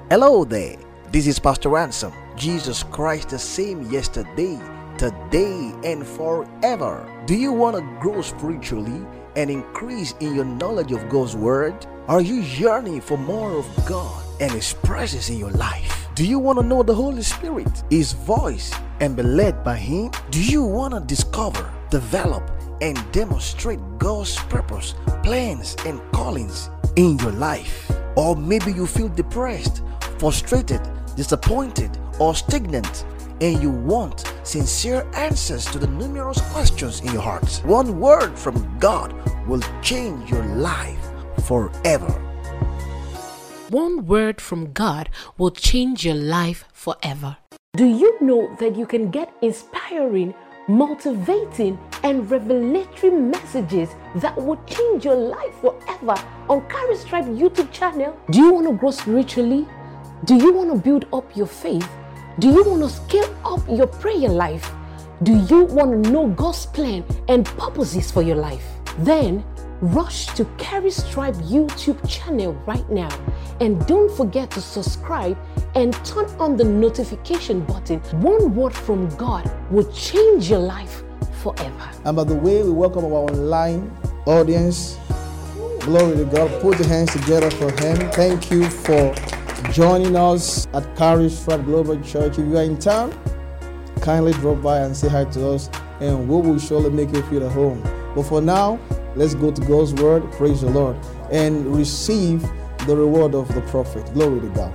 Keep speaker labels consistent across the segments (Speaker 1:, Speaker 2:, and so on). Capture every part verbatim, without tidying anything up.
Speaker 1: Hello there, this is Pastor Ransom. Jesus Christ the same yesterday, today, and forever. Do you want to grow spiritually and increase in your knowledge of God's Word? Are you yearning for more of God and His presence in your life? Do you want to know the Holy Spirit, His voice, and be led by Him? Do you want to discover, develop, and demonstrate God's purpose, plans, and callings in your life? Or maybe you feel depressed, frustrated, disappointed, or stagnant, and you want sincere answers to the numerous questions in your heart. One word from God will change your life forever.
Speaker 2: One word from God will change your life forever.
Speaker 3: Do you know that you can get inspiring, motivating, and revelatory messages that will change your life forever on Charis Tribe YouTube channel? Do you want to grow spiritually? Do you want to build up your faith? Do you want to scale up your prayer life? Do you want to know God's plan and purposes for your life? Then rush to Charis Tribe YouTube channel right now, and don't forget to subscribe and turn on the notification button. One word from God will change your life forever.
Speaker 4: And by the way, we welcome our online audience. Glory to God. Put your hands together for Him. Thank you for joining us at Charis Tribe Global Church. If you are in town, kindly drop by and say hi to us, and we will surely make you feel at home. But for now, let's go to God's Word. Praise the Lord, and receive the reward of the prophet. Glory to God.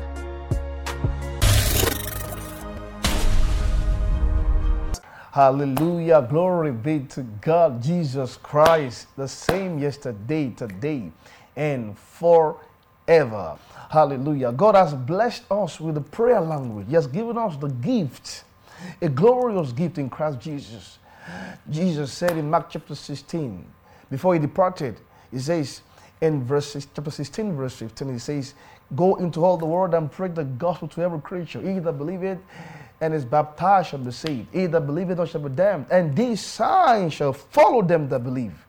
Speaker 4: Hallelujah. Glory be to God. Jesus Christ, the same yesterday, today, and forever. Hallelujah. God has blessed us with the prayer language. He has given us the gift, a glorious gift in Christ Jesus. Jesus said in Mark chapter sixteen, before He departed, He says in verse chapter sixteen, verse fifteen, He says, "Go into all the world and preach the gospel to every creature. He that believeth and is baptized shall be saved. He that believeth not shall be damned. And these signs shall follow them that believe."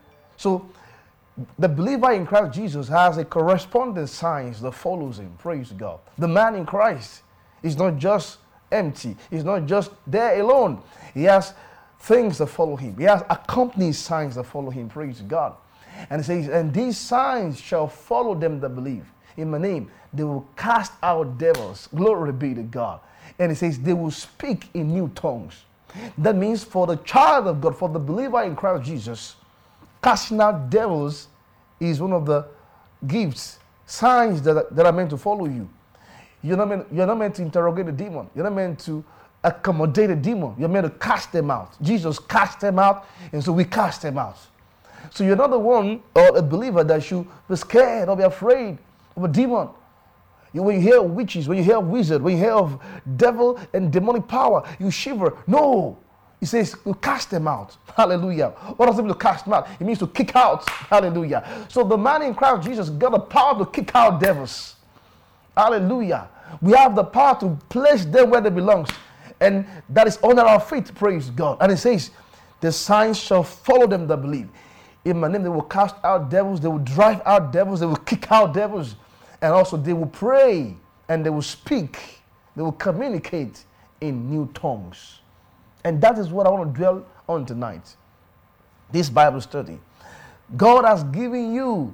Speaker 4: So the believer in Christ Jesus has a corresponding signs that follows him. Praise God. The man in Christ is not just empty. He's not just there alone. He has things that follow him. He has accompanying signs that follow him. Praise God. And it says, "And these signs shall follow them that believe. In my name, they will cast out devils." Glory be to God. And it says, they will speak in new tongues. That means for the child of God, for the believer in Christ Jesus, casting out devils is one of the gifts, signs that, that are meant to follow you. You're not, meant, you're not meant to interrogate a demon. You're not meant to accommodate a demon. You're meant to cast them out. Jesus cast them out, and so we cast them out. So you're not the one or a believer that should be scared or be afraid of a demon. You, when you hear of witches, when you hear of wizard, when you hear of devil and demonic power, you shiver. No. He says, you cast them out. Hallelujah. What does it mean to cast them out? It means to kick out. Hallelujah. So the man in Christ Jesus got the power to kick out devils. Hallelujah. We have the power to place them where they belong. And that is under our feet. Praise God. And it says, the signs shall follow them that believe. In my name, they will cast out devils. They will drive out devils. They will kick out devils. And also they will pray and they will speak. They will communicate in new tongues. And that is what I want to dwell on tonight. This Bible study. God has given you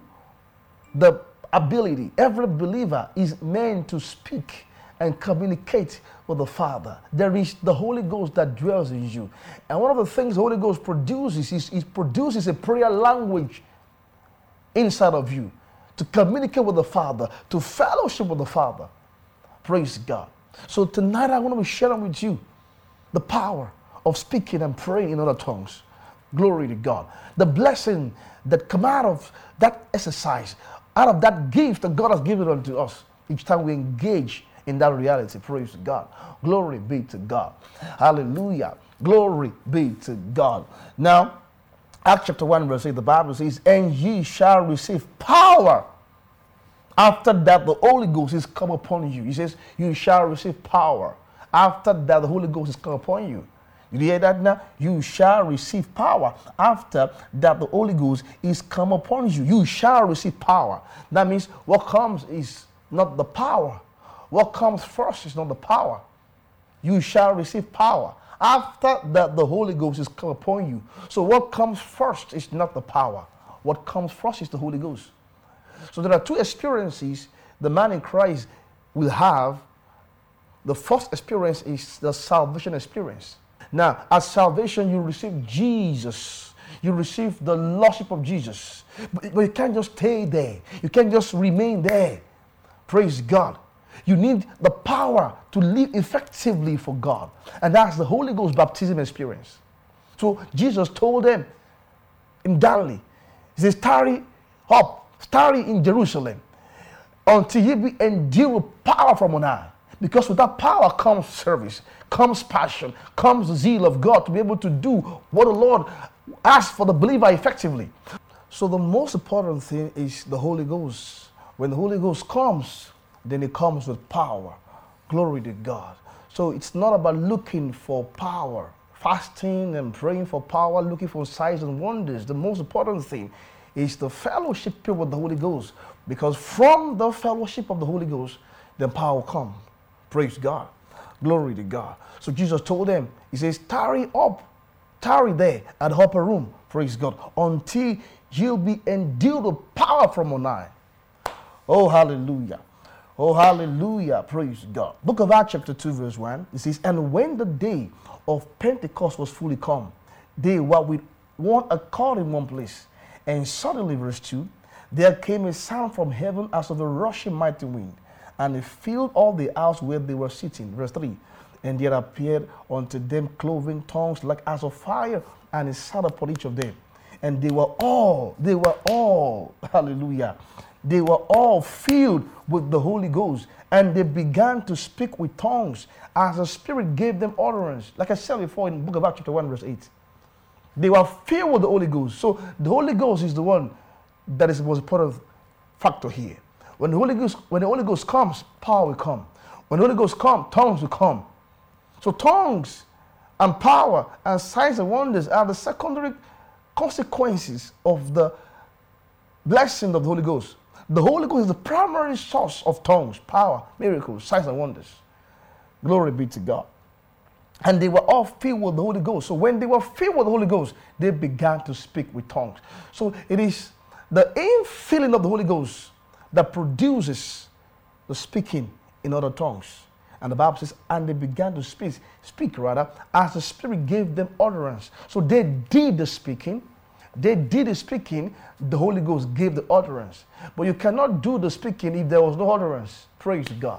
Speaker 4: the ability. Every believer is meant to speak and communicate with the Father. There is the Holy Ghost that dwells in you. And one of the things the Holy Ghost produces is it produces a prayer language inside of you, to communicate with the Father, to fellowship with the Father. Praise God. So tonight I want to be sharing with you the power of speaking and praying in other tongues. Glory to God. The blessing that come out of that exercise, out of that gift that God has given unto us each time we engage in that reality. Praise God. Glory be to God. Hallelujah. Glory be to God. Now, Acts chapter one verse eight, the Bible says, "And ye shall receive power. After that, the Holy Ghost is come upon you." He says, you shall receive power. After that, the Holy Ghost is come upon you. You hear that now? You shall receive power. After that, the Holy Ghost is come upon you. You shall receive power. That means what comes is not the power What comes first is not the power. You shall receive power. After that, the Holy Ghost is come upon you. So what comes first is not the power. What comes first is the Holy Ghost. So there are two experiences the man in Christ will have. The first experience is the salvation experience. Now, at salvation, you receive Jesus. You receive the Lordship of Jesus. But, but you can't just stay there. You can't just remain there. Praise God. You need the power to live effectively for God. And that's the Holy Ghost baptism experience. So Jesus told them in Galilee, he says, tarry up, tarry in Jerusalem until ye be endued with power from on high. Because with that power comes service, comes passion, comes the zeal of God to be able to do what the Lord asks for the believer effectively. So the most important thing is the Holy Ghost. When the Holy Ghost comes, then it comes with power. Glory to God. So it's not about looking for power, fasting and praying for power, looking for signs and wonders. The most important thing is the fellowship with the Holy Ghost. Because from the fellowship of the Holy Ghost, then power will come. Praise God. Glory to God. So Jesus told them, he says, tarry up, tarry there at the upper room, praise God, until you'll be endued with power from on high. Oh, hallelujah. Oh, hallelujah. Praise God. Book of Acts chapter two, verse one, it says, and when the day of Pentecost was fully come, they were with one accord in one place. And suddenly, verse two, there came a sound from heaven as of a rushing mighty wind, and it filled all the house where they were sitting. Verse three, and there appeared unto them cloven tongues like as of fire, and it sat upon each of them. And they were all, they were all, hallelujah, they were all filled with the Holy Ghost, and they began to speak with tongues as the Spirit gave them utterance. Like I said before in the book of Acts chapter one, verse eight. They were filled with the Holy Ghost. So the Holy Ghost is the one that is the most important factor here. When the Holy Ghost, when the Holy Ghost comes, power will come. When the Holy Ghost comes, tongues will come. So tongues and power and signs and wonders are the secondary consequences of the blessing of the Holy Ghost. The Holy Ghost is the primary source of tongues, power, miracles, signs and wonders. Glory be to God. And they were all filled with the Holy Ghost. So when they were filled with the Holy Ghost, they began to speak with tongues. So it is the infilling of the Holy Ghost that produces the speaking in other tongues. And the Bible says, and they began to speak, speak rather, as the Spirit gave them utterance. So they did the speaking. They did the speaking, the Holy Ghost gave the utterance. But you cannot do the speaking if there was no utterance. Praise God.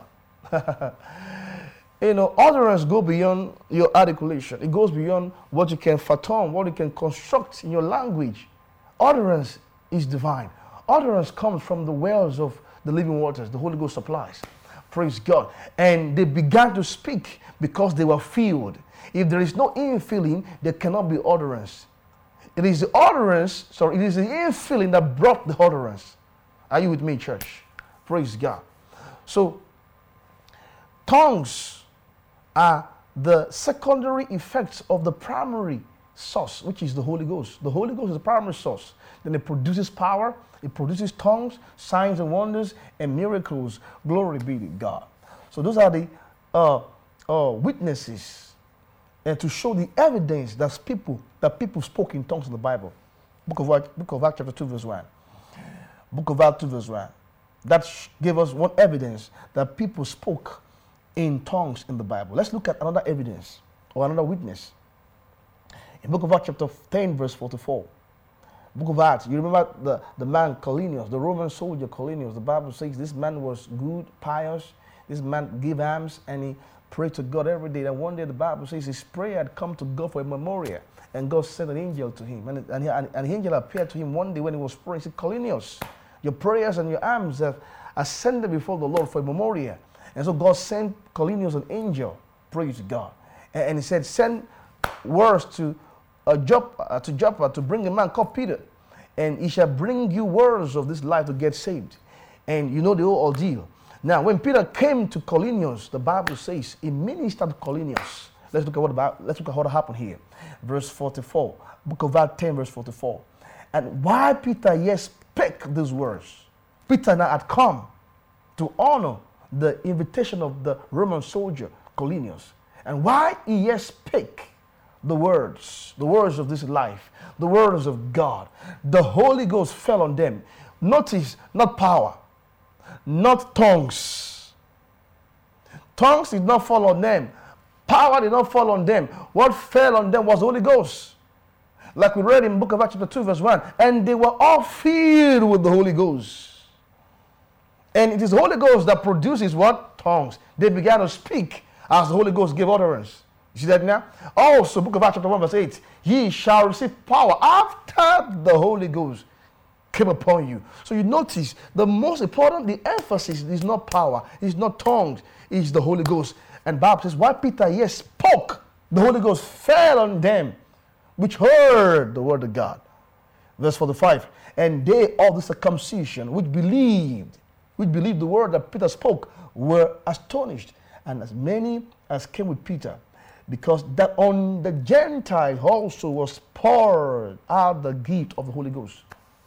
Speaker 4: You know, utterance go beyond your articulation. It goes beyond what you can fathom, what you can construct in your language. Utterance is divine. Utterance comes from the wells of the living waters, the Holy Ghost supplies. Praise God. And they began to speak because they were filled. If there is no infilling, there cannot be utterance. It is the utterance, sorry, it is the infilling that brought the utterance. Are you with me, church? Praise God. So, tongues are the secondary effects of the primary source, which is the Holy Ghost. The Holy Ghost is the primary source. Then it produces power, it produces tongues, signs and wonders, and miracles. Glory be to God. So those are the uh, uh, witnesses, and to show the evidence that people that people spoke in tongues in the Bible. Book of Acts, Book of Acts chapter two, verse one. Book of Acts two, verse one. That gave us one evidence that people spoke in tongues in the Bible. Let's look at another evidence or another witness. In Book of Acts chapter ten, verse forty-four. Book of Acts, you remember the, the man Colinius, the Roman soldier Colinius. The Bible says this man was good, pious. This man gave alms and he prayed to God every day. And one day the Bible says his prayer had come to God for a memorial. And God sent an angel to him. And, and, he, and, and the angel appeared to him one day when he was praying. He said, Colinius, your prayers and your alms have ascended before the Lord for a memorial. And so God sent Colinius an angel. Praise God. And, and he said, send words to uh, Joppa, uh, to Joppa to bring a man called Peter. And he shall bring you words of this life to get saved. And you know the whole ordeal. Now, when Peter came to Colinius, the Bible says he ministered to Colinius. Let's look at what about, let's look at what happened here. Verse forty-four. Book of Acts ten, verse forty-four. And while Peter yet spake these words, Peter now had come to honor the invitation of the Roman soldier, Colinius. And while he yet spake the words, the words of this life, the words of God, the Holy Ghost fell on them. Notice, not power, not tongues. Tongues did not fall on them. Power did not fall on them. What fell on them was the Holy Ghost. Like we read in book of Acts chapter two verse one. And they were all filled with the Holy Ghost. And it is the Holy Ghost that produces what? Tongues. They began to speak as the Holy Ghost gave utterance. You see that now? Also, book of Acts chapter one verse eight. Ye shall receive power after the Holy Ghost came upon you. So you notice the most important, the emphasis is not power, it's not tongues, it's the Holy Ghost. And Bible says, while Peter yet spoke, the Holy Ghost fell on them which heard the word of God. Verse forty-five. And they of the circumcision which believed, which believed the word that Peter spoke, were astonished. And as many as came with Peter, because that on the Gentiles also was poured out the gift of the Holy Ghost.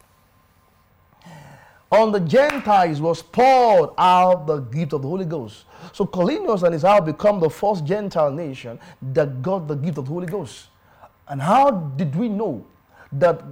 Speaker 4: On the Gentiles was poured out the gift of the Holy Ghost. So Colinius and his house become the first Gentile nation that got the gift of the Holy Ghost. And how did we know that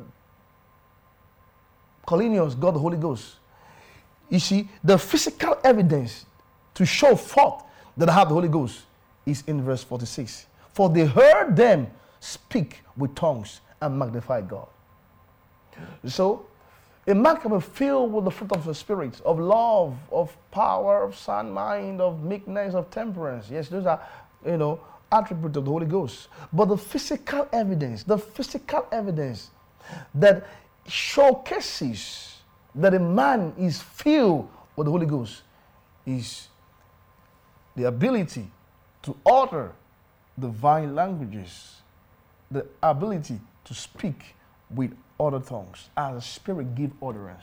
Speaker 4: Colinius got the Holy Ghost? You see, the physical evidence to show forth that I have the Holy Ghost is in verse forty-six. For they heard them speak with tongues and magnify God. So, a man can be filled with the fruit of the Spirit, of love, of power, of sound mind, of meekness, of temperance. Yes, those are, you know, attributes of the Holy Ghost. But the physical evidence, the physical evidence that showcases that a man is filled with the Holy Ghost is the ability to utter divine languages, the ability to speak with other tongues as the Spirit give utterance.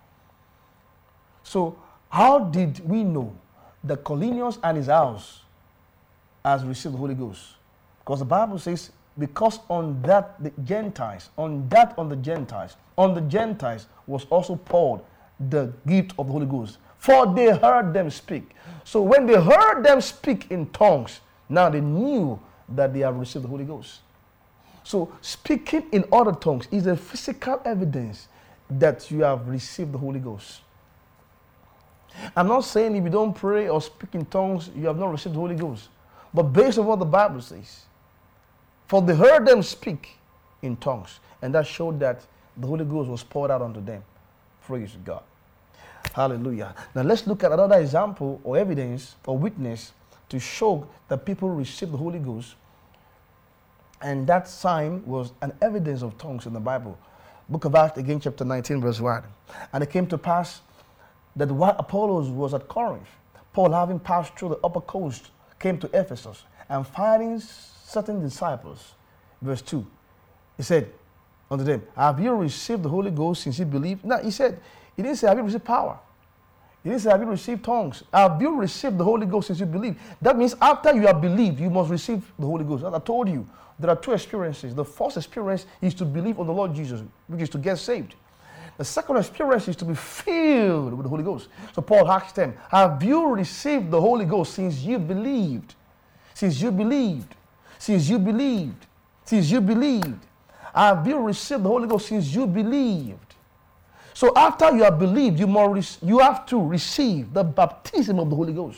Speaker 4: So how did we know that Colinius and his house has received the Holy Ghost? Because the Bible says, because on that the Gentiles, on that on the Gentiles, on the Gentiles was also poured the gift of the Holy Ghost. For they heard them speak. So when they heard them speak in tongues, now they knew that they have received the Holy Ghost. So speaking in other tongues is a physical evidence that you have received the Holy Ghost. I'm not saying if you don't pray or speak in tongues, you have not received the Holy Ghost. But based on what the Bible says, for they heard them speak in tongues, and that showed that the Holy Ghost was poured out onto them. Praise God. Hallelujah. Now let's look at another example or evidence or witness to show that people received the Holy Ghost. And that sign was an evidence of tongues in the Bible. Book of Acts, again, chapter nineteen, verse one. And it came to pass that while Apollos was at Corinth, Paul, having passed through the upper coast, came to Ephesus, and finding certain disciples, verse two, he said unto them, have you received the Holy Ghost since you believe? No, he said, he didn't say, have you received power? He didn't say, have you received tongues? Have you received the Holy Ghost since you believe? That means after you have believed, you must receive the Holy Ghost. As I told you, there are two experiences. The first experience is to believe on the Lord Jesus, which is to get saved. The second experience is to be filled with the Holy Ghost. So Paul asked them, have you received the Holy Ghost since you believed? Since you believed. Since you believed. Since you believed. Have you received the Holy Ghost since you believed? So after you have believed, you, must, you have to receive the baptism of the Holy Ghost.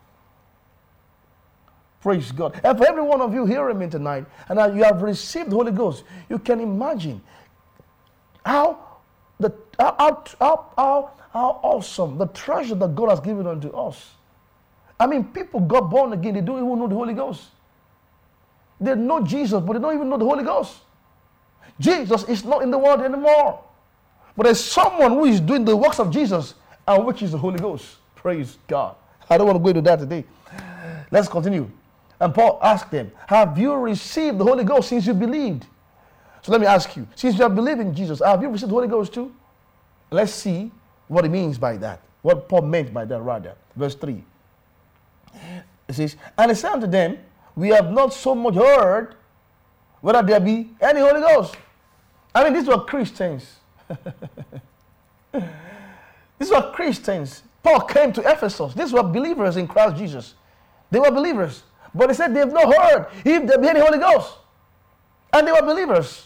Speaker 4: Praise God. And for every one of you hearing me tonight, and you have received the Holy Ghost, you can imagine how, the, how, how, how, how awesome the treasure that God has given unto us. I mean, people got born again, they don't even know the Holy Ghost. They know Jesus, but they don't even know the Holy Ghost. Jesus is not in the world anymore. But there's someone who is doing the works of Jesus, and which is the Holy Ghost. Praise God. I don't want to go into that today. Let's continue. And Paul asked them, have you received the Holy Ghost since you believed? So let me ask you, since you have believed in Jesus, have you received the Holy Ghost too? Let's see what he means by that. What Paul meant by that rather. Verse three. It says, and he said unto them, we have not so much heard whether there be any Holy Ghost. I mean, these were Christians. These were Christians Paul came to Ephesus. These were believers in Christ Jesus. They were believers. But they said they have not heard if they be the Holy Ghost. And they were believers.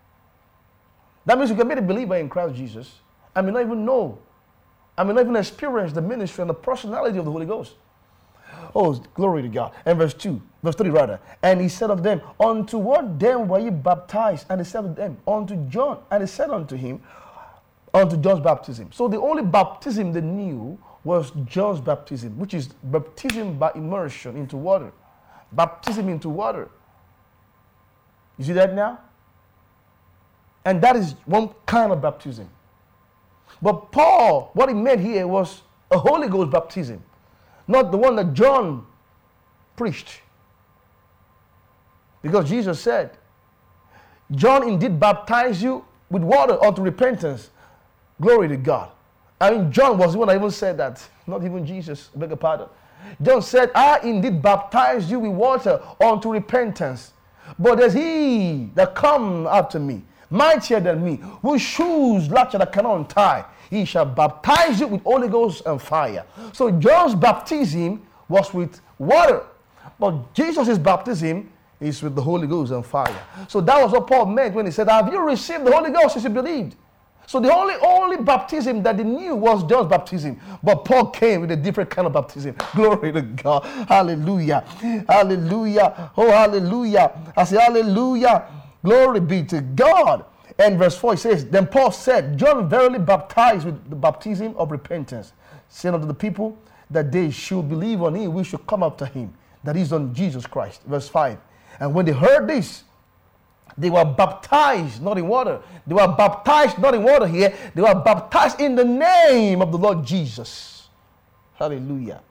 Speaker 4: That means you can be a believer in Christ Jesus. I may not even know. I may not even experience the ministry and the personality of the Holy Ghost. Oh, glory to God. And verse two, verse three rather. And he said of them, unto what then were ye baptized? And he said of them, unto John. And he said unto him, unto John's baptism. So the only baptism they knew was John's baptism, which is baptism by immersion into water. Baptism into water. You see that now? And that is one kind of baptism. But Paul, what he meant here was a Holy Ghost baptism, not the one that John preached. Because Jesus said, John indeed baptized you with water unto repentance. Glory to God. I mean, John was the one that even said that, not even Jesus, I beg your pardon. John said, I indeed baptize you with water unto repentance. But there's he that come after me, mightier than me, whose shoes latchet I cannot untie. He shall baptize you with Holy Ghost and fire. So John's baptism was with water. But Jesus' baptism is with the Holy Ghost and fire. So that was what Paul meant when he said, have you received the Holy Ghost as you believed? So the only, only baptism that they knew was John's baptism. But Paul came with a different kind of baptism. Glory to God. Hallelujah. Hallelujah. Oh, hallelujah. I say hallelujah. Glory be to God. And verse four, it says, then Paul said, John verily baptized with the baptism of repentance, saying unto the people that they should believe on him, we should come after him, that is on Jesus Christ. Verse five. And when they heard this, they were baptized, not in water. They were baptized, not in water here. They were baptized in the name of the Lord Jesus. Hallelujah.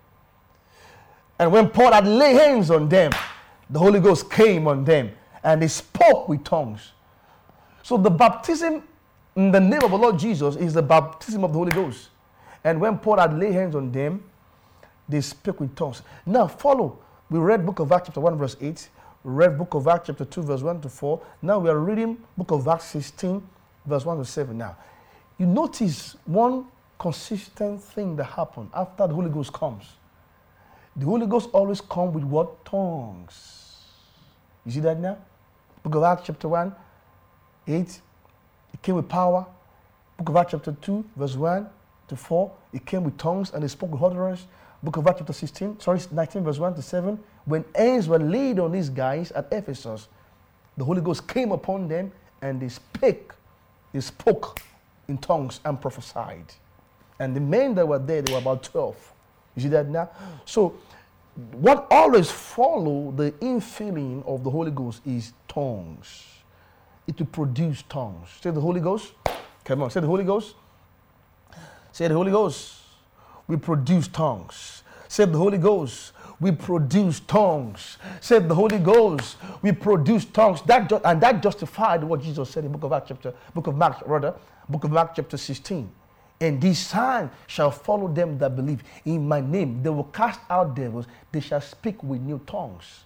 Speaker 4: And when Paul had laid hands on them, the Holy Ghost came on them, and they spoke with tongues. So the baptism in the name of the Lord Jesus is the baptism of the Holy Ghost. And when Paul had laid hands on them, they spoke with tongues. Now follow. We read book of Acts chapter one verse eight. We read book of Acts chapter two verse one to four. Now we are reading book of Acts sixteen verse one to seven. Now, you notice one consistent thing that happened after the Holy Ghost comes. The Holy Ghost always comes with what? Tongues. You see that now? Book of Acts chapter one, eight, it came with power. Book of Acts chapter two, verse one to four, it came with tongues and they spoke with utterance. Book of Acts chapter sixteen, sorry, nineteen, verse one to seven, when hands were laid on these guys at Ephesus, the Holy Ghost came upon them and they spake, they spoke in tongues and prophesied. And the men that were there, they were about twelve. You see that now? So, what always follow the infilling of the Holy Ghost is tongues. It will produce tongues. Say the Holy Ghost. Come on, say the Holy Ghost. Say the Holy Ghost. We produce tongues. Say the Holy Ghost. We produce tongues. Said the Holy Ghost. We produce tongues. That ju- and that justified what Jesus said in book of Acts chapter, book of Mark rather, book of Mark chapter sixteen. And this sign shall follow them that believe in my name. They will cast out devils. They shall speak with new tongues.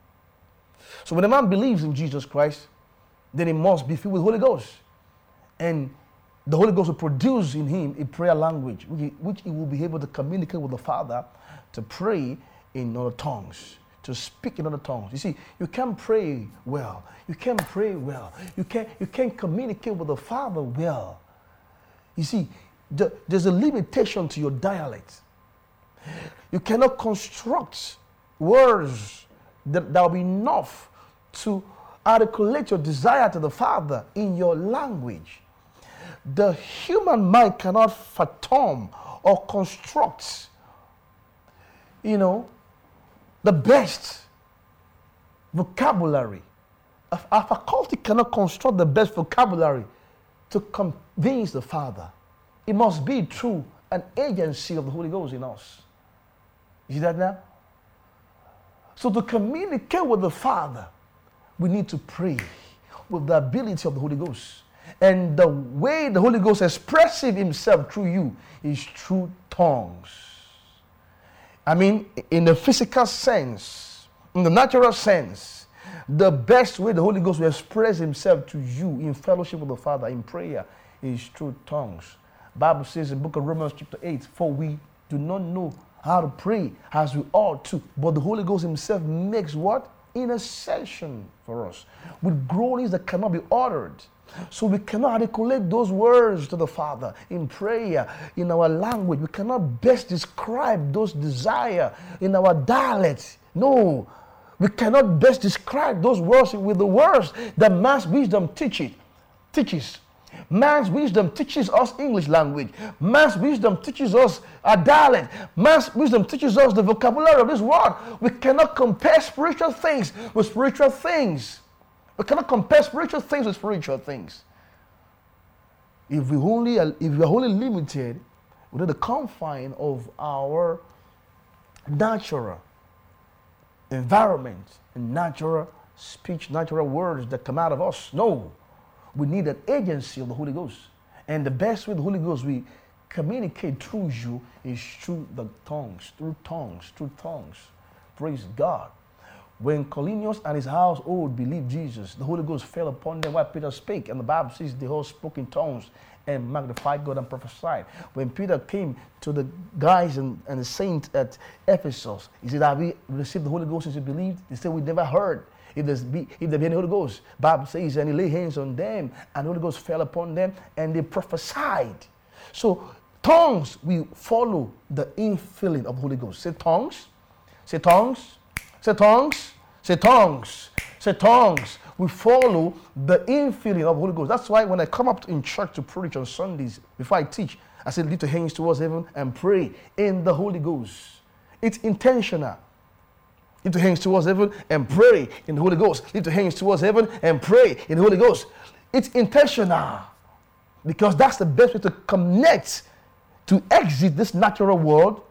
Speaker 4: So when a man believes in Jesus Christ, then he must be filled with the Holy Ghost. And the Holy Ghost will produce in him a prayer language, which he, which he will be able to communicate with the Father, to pray in other tongues, to speak in other tongues. You see, you can't pray well. You can't pray well. You can't, you can't communicate with the Father well. You see, the, there's a limitation to your dialect. You cannot construct words that, that will be enough to articulate your desire to the Father in your language. The human mind cannot fathom or construct, you know, the best vocabulary. A, a faculty cannot construct the best vocabulary to convince the Father. It must be through an agency of the Holy Ghost in us. You see that now? So to communicate with the Father, we need to pray with the ability of the Holy Ghost. And the way the Holy Ghost expresses himself through you is through tongues. I mean, in the physical sense, in the natural sense, the best way the Holy Ghost will express himself to you in fellowship with the Father, in prayer, is through tongues. The Bible says in the book of Romans chapter eight, for we do not know how to pray as we ought to. But the Holy Ghost himself makes what? Intercession for us with groanings that cannot be uttered. So we cannot articulate those words to the Father in prayer, in our language. We cannot best describe those desires in our dialect. No, we cannot best describe those words with the words that man's wisdom teaches. teaches. Man's wisdom teaches us English language. Man's wisdom teaches us a dialect. Man's wisdom teaches us the vocabulary of this world. We cannot compare spiritual things with spiritual things. We cannot compare spiritual things with spiritual things. If we only, if we are only limited within the confine of our natural environment and natural speech, natural words that come out of us, no. We need an agency of the Holy Ghost. And the best way the Holy Ghost we communicate through you is through the tongues, through tongues, through tongues. Praise God. When Cornelius and his household believed Jesus, the Holy Ghost fell upon them while Peter spake. And the Bible says they all spoke in tongues and magnified God and prophesied. When Peter came to the guys and, and the saints at Ephesus, he said, have we received the Holy Ghost since you believed? They said, we never heard. If, there's be, if there be any Holy Ghost, Bible says, and he laid hands on them, and the Holy Ghost fell upon them, and they prophesied. So tongues, we follow the infilling of the Holy Ghost. Say tongues. Say tongues. Say tongues. Say tongues. Say tongues. We follow the infilling of the Holy Ghost. That's why when I come up in church to preach on Sundays, before I teach, I say lift your hands towards heaven and pray in the Holy Ghost. It's intentional. Lift your hands towards heaven and pray in the Holy Ghost. Lift your hands towards heaven and pray in the Holy Ghost. It's intentional because that's the best way to connect, to exit this natural world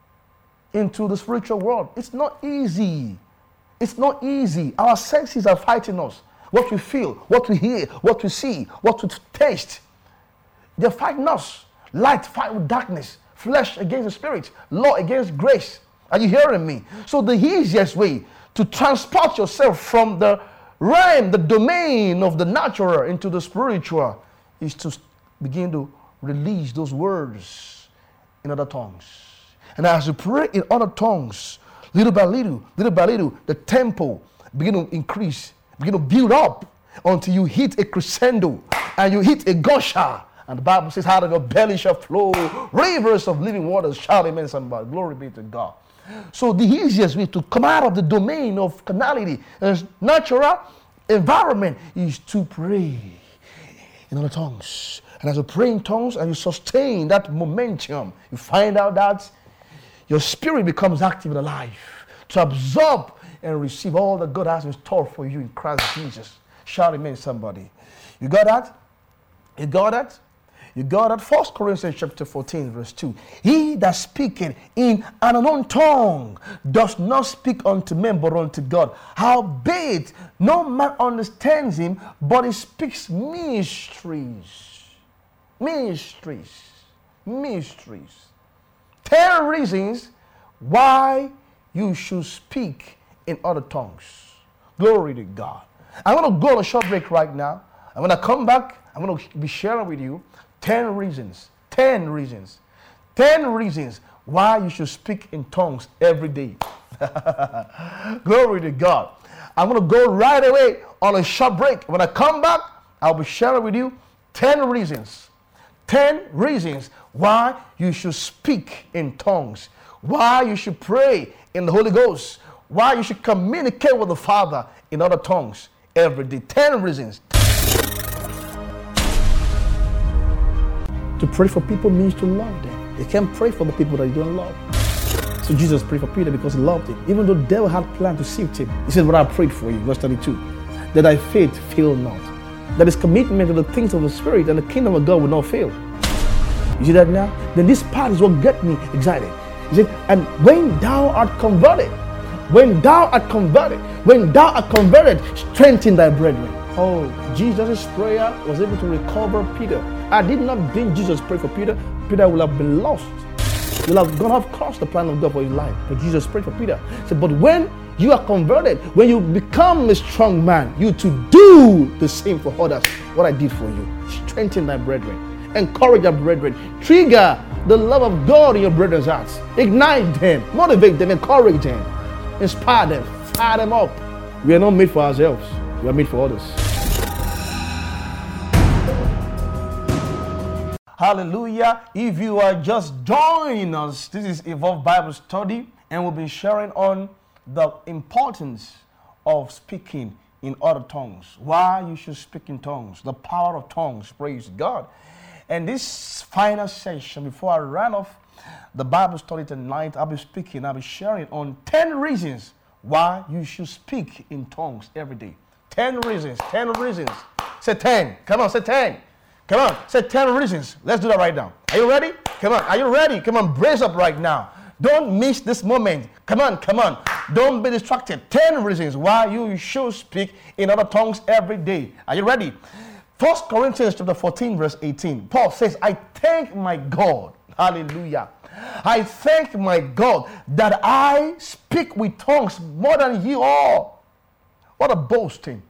Speaker 4: into the spiritual world. It's not easy. It's not easy. Our senses are fighting us. What we feel, what we hear, what we see, what we taste. They're fighting us. Light fight with darkness. Flesh against the spirit. Law against grace. Are you hearing me? So the easiest way to transport yourself from the realm, the domain of the natural into the spiritual is to begin to release those words in other tongues. And as you pray in other tongues, little by little, little by little, the tempo begin to increase, begin to build up until you hit a crescendo and you hit a gusher. And the Bible says, out of your belly shall flow rivers of living waters. Shout amen, somebody. Glory be to God. So the easiest way to come out of the domain of carnality and natural environment is to pray in other tongues. And as you pray in tongues and you sustain that momentum, you find out that your spirit becomes active and alive to absorb and receive all that God has in store for you in Christ Jesus. Shout amen, somebody. You got that? You got that? You got that? First Corinthians chapter fourteen, verse two. He that speaketh in an unknown tongue does not speak unto men, but unto God. Howbeit, no man understands him, but he speaks mysteries. Mysteries. Mysteries. Ten reasons why you should speak in other tongues. Glory to God. I'm going to go on a short break right now. I'm going to come back. I'm going to be sharing with you ten reasons. Ten reasons. Ten reasons why you should speak in tongues every day. Glory to God. I'm going to go right away on a short break. When I come back, I'll be sharing with you ten reasons. Ten reasons why you should speak in tongues. Why you should pray in the Holy Ghost. Why you should communicate with the Father in other tongues every day. Ten reasons. To pray for people means to love them. They can't pray for the people that you don't love. So Jesus prayed for Peter because he loved him. Even though the devil had planned to sift him. He said, but I prayed for you. Verse thirty-two. That thy faith fail not. That his commitment to the things of the Spirit and the kingdom of God will not fail. You see that now? Then this part is what gets me excited. He said, and when thou art converted, when thou art converted, when thou art converted, strengthen thy brethren. Oh, Jesus' prayer was able to recover Peter. I did not think Jesus prayed for Peter. Peter would have been lost. He would have gone off course the plan of God for his life. But Jesus prayed for Peter. He said, but when you are converted, when you become a strong man, you to do the same for others. What I did for you. Strengthen thy brethren. Encourage our brethren. Trigger the love of God in your brother's hearts. Ignite them, motivate them, encourage them, inspire them, fire them up. We are not made for ourselves. We are made for others. Hallelujah. If you are just joining us, this is Evolve Bible Study, and we'll be sharing on the importance of speaking in other tongues. Why you should speak in tongues. The power of tongues. Praise God. And this final session, before I run off the Bible study tonight, I'll be speaking, I'll be sharing on ten reasons why you should speak in tongues every day. ten reasons. ten reasons. Say ten. Come on, say ten. Come on, say ten reasons. Let's do that right now. Are you ready? Come on, are you ready? Come on, brace up right now. Don't miss this moment. Come on, come on. Don't be distracted. ten reasons why you should speak in other tongues every day. Are you ready? First Corinthians chapter fourteen, verse eighteen. Paul says, I thank my God. Hallelujah. I thank my God that I speak with tongues more than you all. What a boasting.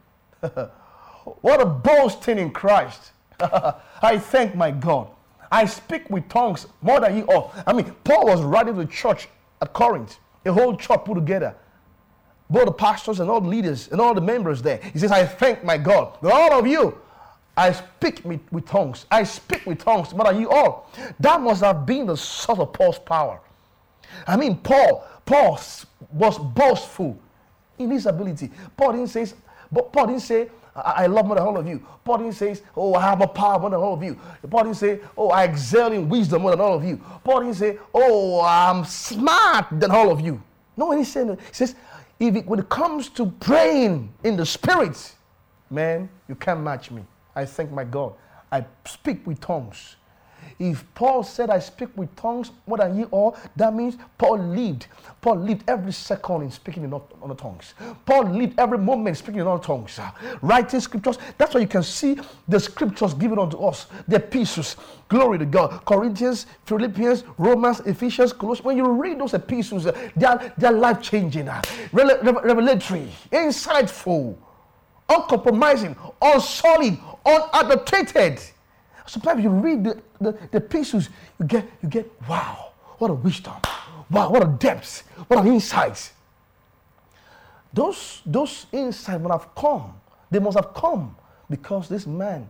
Speaker 4: What a boasting in Christ. I thank my God. I speak with tongues more than you all. I mean, Paul was writing to the church at Corinth, a whole church put together. Both the pastors and all the leaders and all the members there. He says, I thank my God. But all of you, I speak with, with tongues. I speak with tongues more than you all. That must have been the source of Paul's power. I mean, Paul, Paul was boastful in his ability. Paul didn't say, but Paul didn't say, I love more than all of you. Paul didn't say, oh, I have more power more than all of you. Paul didn't say, oh, I excel in wisdom more than all of you. Paul didn't say, oh, I'm smart than all of you. No, he said, he says, if it, when it comes to praying in the spirit, man, you can't match me. I thank my God. I speak with tongues. If Paul said, I speak with tongues more than you all, that means Paul lived. Paul lived every second in speaking in other tongues. Paul lived every moment speaking in other tongues. Writing scriptures. That's why you can see the scriptures given unto us. The epistles. Glory to God. Corinthians, Philippians, Romans, Ephesians, Colossians. When you read those epistles, they are, they are life-changing, revelatory, insightful, uncompromising, unsolid, unadulterated. Sometimes you read the, the, the epistles, you get, you get, wow, what a wisdom. Wow, what a depth. What an insight. Those, those insights must have come. They must have come because this man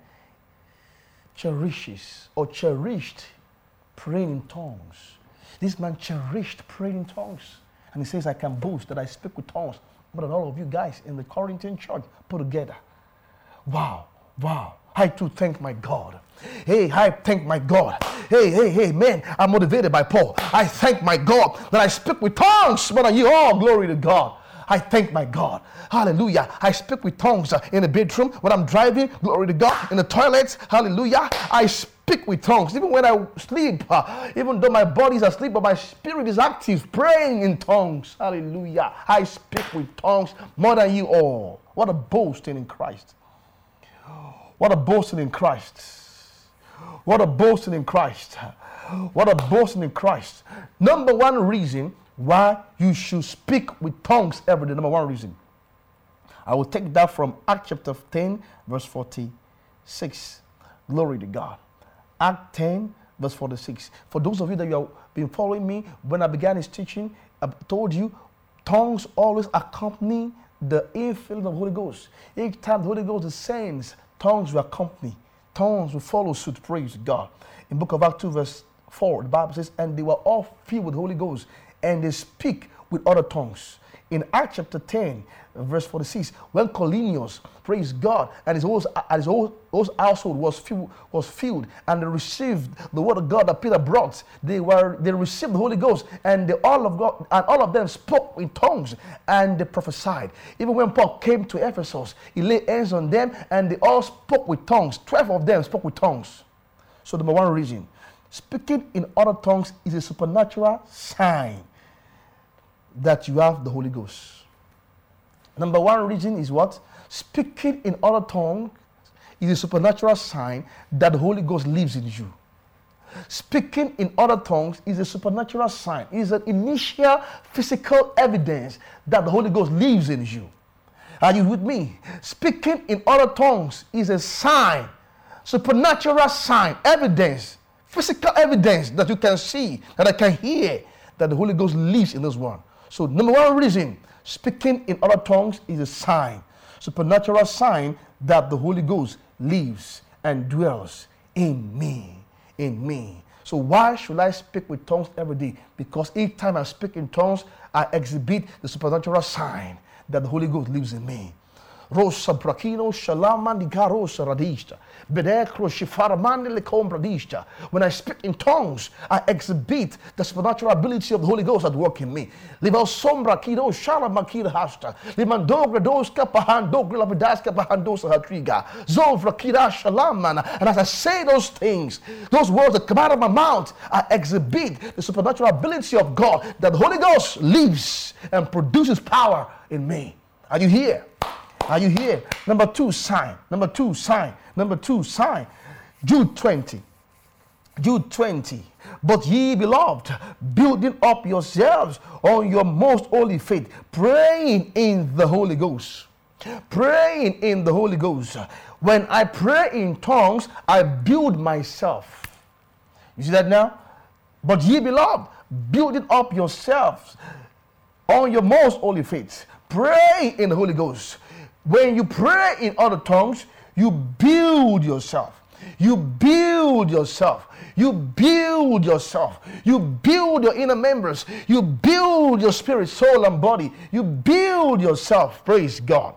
Speaker 4: cherishes or cherished praying in tongues. This man cherished praying in tongues. And he says, I can boast that I speak with tongues more than all of you guys in the Corinthian church put together. Wow, wow. I too thank my God. Hey, I thank my God. Hey, hey, hey, man, I'm motivated by Paul. I thank my God that I speak with tongues more than you all. Glory to God. I thank my God. Hallelujah. I speak with tongues uh, in the bedroom when I'm driving. Glory to God. In the toilets. Hallelujah. I speak with tongues. Even when I sleep, uh, even though my body is asleep, but my spirit is active, praying in tongues. Hallelujah. I speak with tongues more than you all. What a boasting in Christ. What a boasting in Christ. What a boasting in Christ. What a boasting in Christ. Number one reason why you should speak with tongues every day. Number one reason. I will take that from Acts chapter ten, verse forty-six. Glory to God. Act ten, verse forty-six. For those of you that you have been following me, when I began his teaching, I told you tongues always accompany the infilling of the Holy Ghost. Each time the Holy Ghost descends, tongues will accompany. Tongues will follow suit. Praise God. In book of Acts two, verse four, the Bible says, and they were all filled with the Holy Ghost, and they speak with other tongues. In Acts chapter ten, verse forty-six, when Cornelius, praise God, and his whole, and his whole, whole household was filled, was filled, and they received the word of God that Peter brought. They were they received the Holy Ghost, and they, all of God and all of them spoke in tongues, and they prophesied. Even when Paul came to Ephesus, he laid hands on them, and they all spoke with tongues. Twelve of them spoke with tongues. So number one reason, speaking in other tongues is a supernatural sign that you have the Holy Ghost. Number one reason is what? Speaking in other tongues is a supernatural sign that the Holy Ghost lives in you. Speaking in other tongues is a supernatural sign. It is an initial physical evidence that the Holy Ghost lives in you. Are you with me? Speaking in other tongues is a sign, supernatural sign, evidence, physical evidence that you can see, that I can hear, that the Holy Ghost lives in this one. So number one reason, speaking in other tongues is a sign, supernatural sign that the Holy Ghost lives and dwells in me, in me. So why should I speak with tongues every day? Because each time I speak in tongues, I exhibit the supernatural sign that the Holy Ghost lives in me. Rosa brakino shalama digarosa radista. Bedekro shifaramani lecombradista. When I speak in tongues, I exhibit the supernatural ability of the Holy Ghost at work in me. Liva sombra kido shalamakira hasta. Limandogra doska pahandogra lavidaska pahandosa hatriga. Zovra kira shalamana. And as I say those things, those words that come out of my mouth, I exhibit the supernatural ability of God, that the Holy Ghost lives and produces power in me. Are you here? Are you here? Number two, sign. Number two, sign. Number two, sign. Jude twenty. Jude twenty. But ye beloved, building up yourselves on your most holy faith, praying in the Holy Ghost. Praying in the Holy Ghost. When I pray in tongues, I build myself. You see that now? But ye beloved, building up yourselves on your most holy faith, pray in the Holy Ghost. When you pray in other tongues, you build yourself. You build yourself. You build yourself. You build your inner members. You build your spirit, soul, and body. You build yourself. Praise God.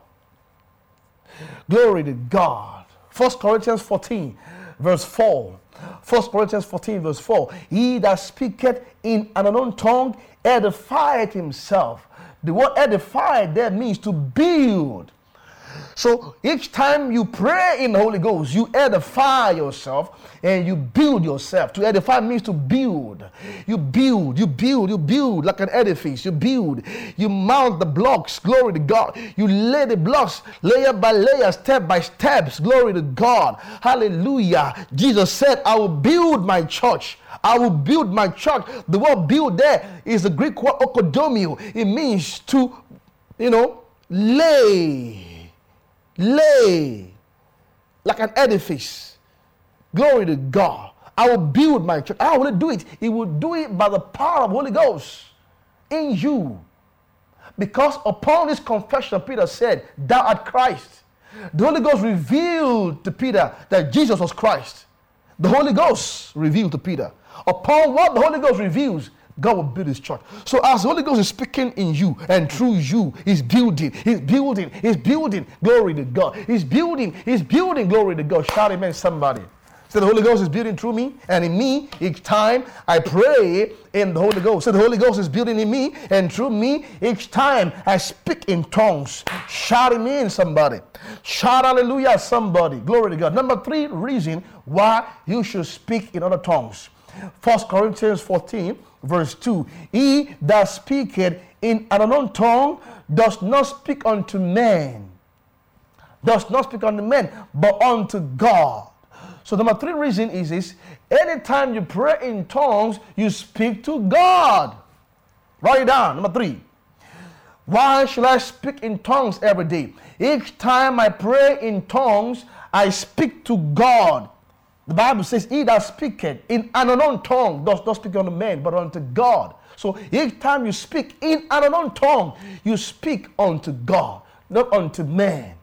Speaker 4: Glory to God. First Corinthians fourteen, verse four. First Corinthians fourteen, verse four. He that speaketh in an unknown tongue edifieth himself. The word edify there means to build. So each time you pray in the Holy Ghost, you edify yourself and you build yourself. To edify means to build. You build, you build, you build like an edifice. You build, you mount the blocks, glory to God. You lay the blocks layer by layer, step by steps, glory to God. Hallelujah. Jesus said, I will build my church. I will build my church. The word build there is the Greek word okodomio. It means to, you know, lay. Lay like an edifice. Glory to God. I will build my church. How will it do it? It will do it by the power of the Holy Ghost in you. Because upon this confession, Peter said, thou art Christ. The Holy Ghost revealed to Peter that Jesus was Christ. The Holy Ghost revealed to Peter. Upon what the Holy Ghost reveals, God will build his church. So as the Holy Ghost is speaking in you and through you, he's building, he's building, he's building, glory to God. He's building, he's building, glory to God. Shout amen, somebody. So the Holy Ghost is building through me and in me each time I pray in the Holy Ghost. So the Holy Ghost is building in me and through me each time I speak in tongues. Shout amen, somebody. Shout hallelujah, somebody. Glory to God. Number three reason why you should speak in other tongues. First Corinthians fourteen, verse two. He that speaketh in an unknown tongue does not speak unto men. Does not speak unto men, but unto God. So number three reason is this. Anytime you pray in tongues, you speak to God. Write it down. Number three. Why should I speak in tongues every day? Each time I pray in tongues, I speak to God. The Bible says, he that speaketh in an unknown tongue does not speak unto men, but unto God. So each time you speak in an unknown tongue, you speak unto God, not unto men.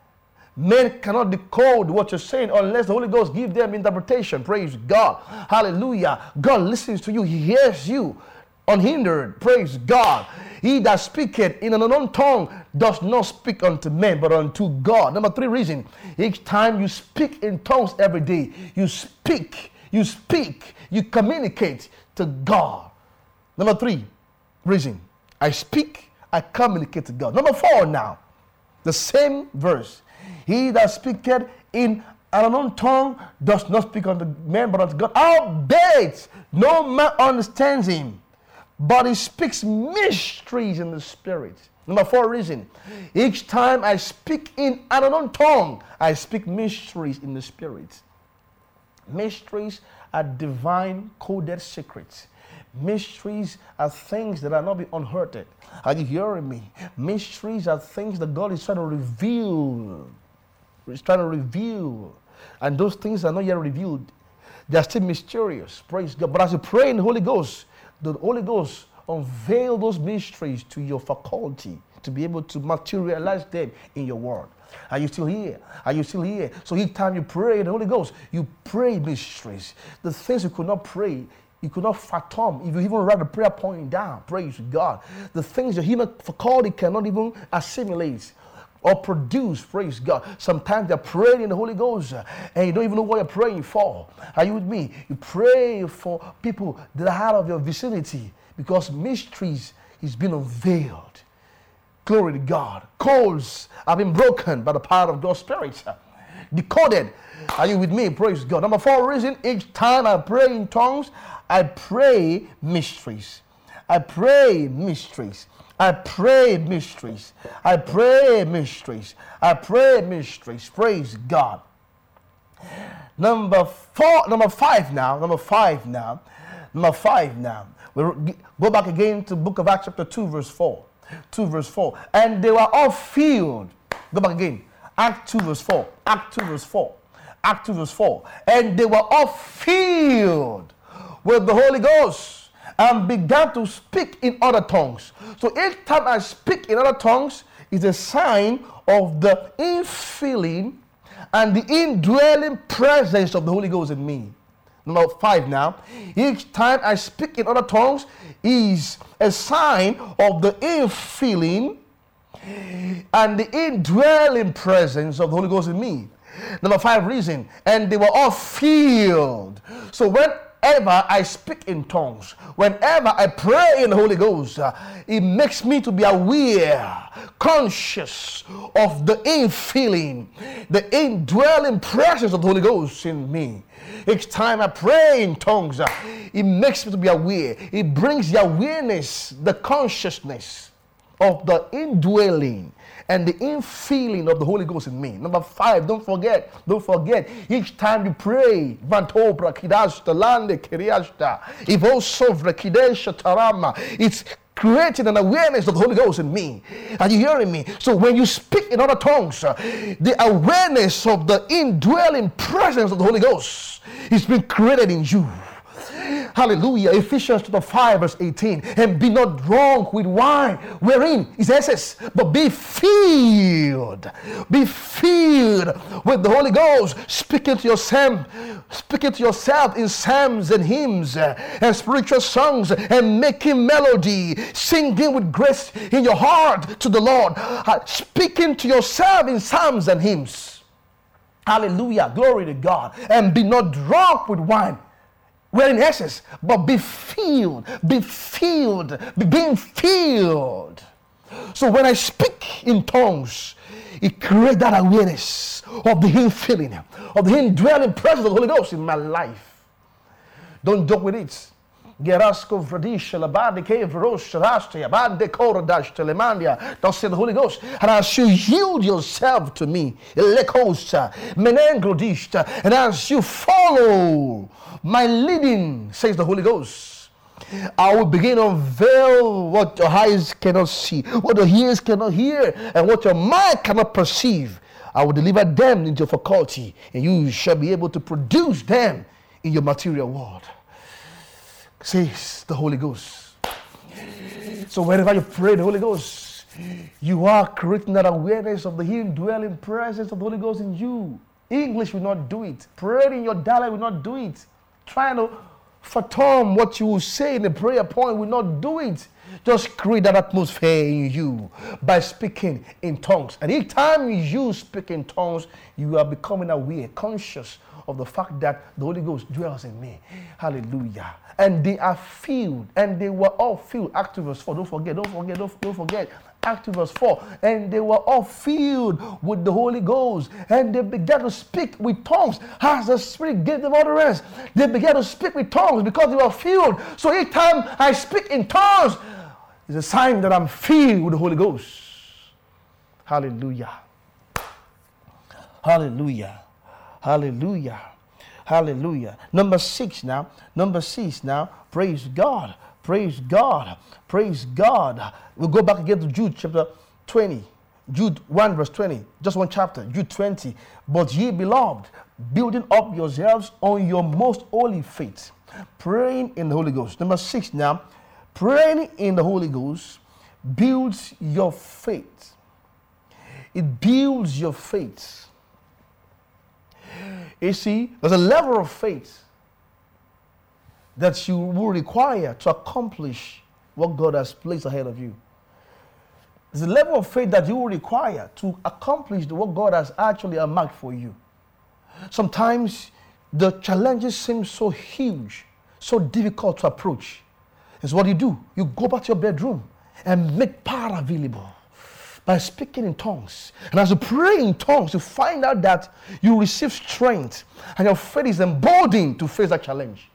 Speaker 4: Men cannot decode what you're saying unless the Holy Ghost gives them interpretation. Praise God. Hallelujah. God listens to you. He hears you unhindered. Praise God. He that speaketh in an unknown tongue does not speak unto men, but unto God. Number three reason. Each time you speak in tongues every day, you speak, you speak, you communicate to God. Number three reason. I speak, I communicate to God. Number four now. The same verse. He that speaketh in an unknown tongue does not speak unto men, but unto God. Albeit no man understands him, but he speaks mysteries in the spirit. Number four reason. Each time I speak in an unknown tongue, I speak mysteries in the spirit. Mysteries are divine coded secrets. Mysteries are things that are not be unheard. Are you hearing me? Mysteries are things that God is trying to reveal. He's trying to reveal. And those things are not yet revealed. They are still mysterious. Praise God. But as you pray in the Holy Ghost, the Holy Ghost unveil those mysteries to your faculty to be able to materialize them in your word. Are you still here? Are you still here? So each time you pray in the Holy Ghost, you pray mysteries. The things you could not pray, you could not fathom. If you even write the prayer point down, praise God. The things your human faculty cannot even assimilate or produce, praise God. Sometimes they're praying in the Holy Ghost and you don't even know what you're praying for. Are you with me? You pray for people that are out of your vicinity because mysteries is being unveiled. Glory to God. Codes have been broken by the power of God's Spirit. Decoded. Are you with me? Praise God. Number four reason, each time I pray in tongues, I pray mysteries. I pray mysteries. I pray mysteries. I pray mysteries. I pray mysteries. Praise God. Number four, number five now. Number five now. Number five now. We go back again to the book of Acts chapter two verse four. two verse four. And they were all filled. Go back again. Act two verse four. Act two verse four. Act two verse four. And they were all filled with the Holy Ghost and began to speak in other tongues. So each time I speak in other tongues is a sign of the infilling and the indwelling presence of the Holy Ghost in me. Number five now. Each time I speak in other tongues is a sign of the infilling and the indwelling presence of the Holy Ghost in me. Number five reason. And they were all filled. So whenever I speak in tongues, whenever I pray in the Holy Ghost, uh, it makes me to be aware, conscious of the infilling, the indwelling presence of the Holy Ghost in me. Each time I pray in tongues, uh, it makes me to be aware. It brings the awareness, the consciousness of the indwelling and the infilling of the Holy Ghost in me. Number five, don't forget, don't forget, each time you pray, it's creating an awareness of the Holy Ghost in me. Are you hearing me? So when you speak in other tongues, uh, the awareness of the indwelling presence of the Holy Ghost is being created in you. Hallelujah. Ephesians chapter five verse eighteen. And be not drunk with wine, wherein is excess, but be filled. Be filled with the Holy Ghost. Speaking to yourself, speaking to yourself in psalms and hymns and spiritual songs and making melody, singing with grace in your heart to the Lord. Speaking to yourself in psalms and hymns. Hallelujah. Glory to God. And be not drunk with wine, we're in essence, but be filled, be filled, be being filled. So when I speak in tongues, it creates that awareness of the infilling, of the indwelling presence of the Holy Ghost in my life. Don't joke with it. Thus said the Holy Ghost, and as you yield yourself to me, and as you follow my leading, says the Holy Ghost, I will begin to unveil what your eyes cannot see, what your ears cannot hear, and what your mind cannot perceive. I will deliver them into your faculty, and you shall be able to produce them in your material world, says the Holy Ghost. So whenever you pray the Holy Ghost, you are creating that awareness of the indwelling presence of the Holy Ghost in you. English will not do it. Praying in your dialect will not do it. Trying to fathom what you will say in the prayer point will not do it. Just create that atmosphere in you by speaking in tongues. And each time you speak in tongues, you are becoming aware, conscious of the fact that the Holy Ghost dwells in me. Hallelujah. And they are filled, and they were all filled. Act two verse four. Don't forget, don't forget, don't, don't forget. Act two verse four. And they were all filled with the Holy Ghost, and they began to speak with tongues as the Spirit gave them utterance. They began to speak with tongues because they were filled. So each time I speak in tongues, it's a sign that I'm filled with the Holy Ghost. Hallelujah. Hallelujah. Hallelujah. Hallelujah. Number six now. Number six now. Praise God. Praise God. Praise God. We'll go back again to Jude chapter twenty. Jude one verse twenty, just one chapter, Jude twenty. But ye beloved, building up yourselves on your most holy faith, praying in the Holy Ghost. Number six now, praying in the Holy Ghost builds your faith. It builds your faith. You see, there's a level of faith that you will require to accomplish what God has placed ahead of you. There's a level of faith that you will require to accomplish what God has actually marked for you. Sometimes the challenges seem so huge, so difficult to approach. It's what you do. You go back to your bedroom and make power available by speaking in tongues. And as you pray in tongues, you find out that you receive strength and your faith is emboldened to face that challenge.